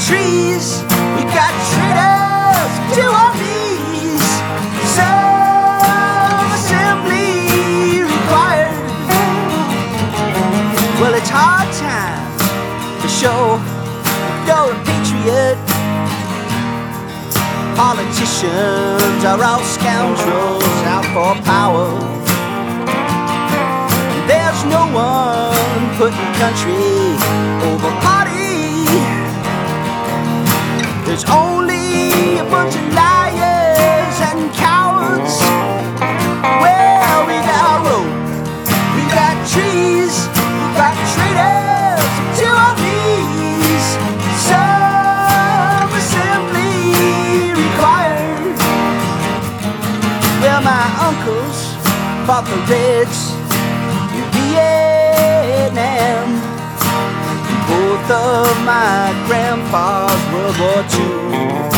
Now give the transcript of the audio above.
trees, we got traitors to our knees. Some assembly required. Well, it's hard times for sure. You're a patriot. Politicians are all scoundrels out for power. There's no one putting country over party. There's only a bunch of liars and cowards. Well, we got road, we got trees, we got traitors to our knees. Some assembly required. Well, my uncles fought the Reds in Vietnam. Both of my grandpas World War II.